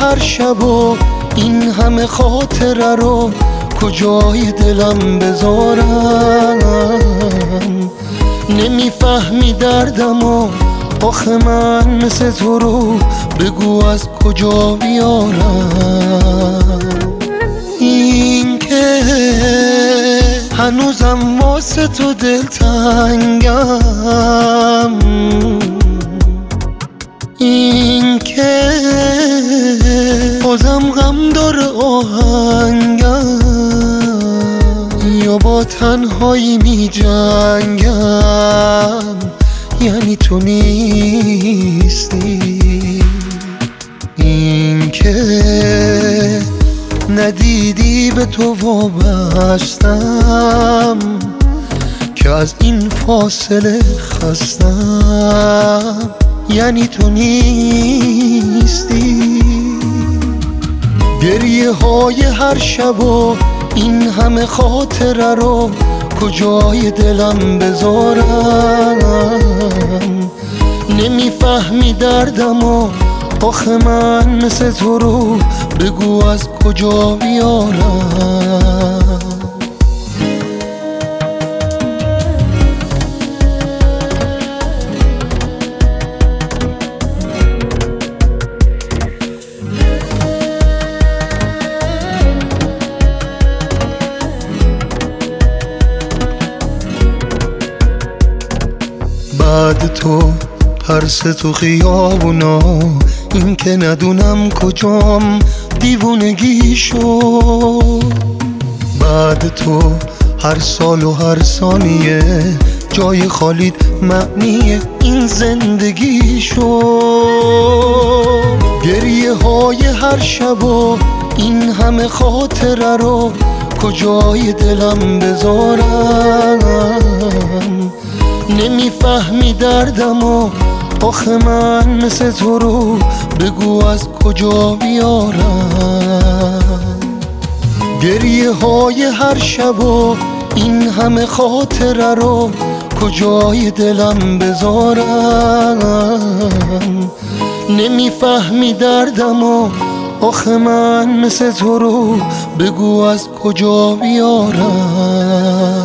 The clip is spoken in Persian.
هر شب و این همه خاطره رو کجای دلم بذارم؟ نمیفهمی دردم و آخه من مثل تو رو بگو از کجا بیارم؟ این که هنوزم واسه تو دلتنگم، این که بازم غم داره آهنگم، یا با تنهایی می جنگم یعنی تو نیستی. این که ندیدی به تو وابستم که از این فاصله خستم یعنی تو نیستی. گریه های هر شب و این همه خاطره رو کجای دلم بذارم؟ نمیفهمی دردم و آخه من مثل تو رو بگو از کجا بیارم؟ بعد تو ترس تو خیابونا، این که ندونم کجام دیوونگی شد. بعد تو هر سال و هر ثانیه جای خالیت معنی این زندگی شد. گریه های هر شب و این همه خاطره رو کجای دلم بذارم؟ نمیفهمی دردم و آخه من مثل تو رو بگو از کجا بیارم؟ گریه های هر شب و این همه خاطره رو کجای دلم بذارم؟ نمیفهمی دردم و آخه من مثل تو رو بگو از کجا بیارم؟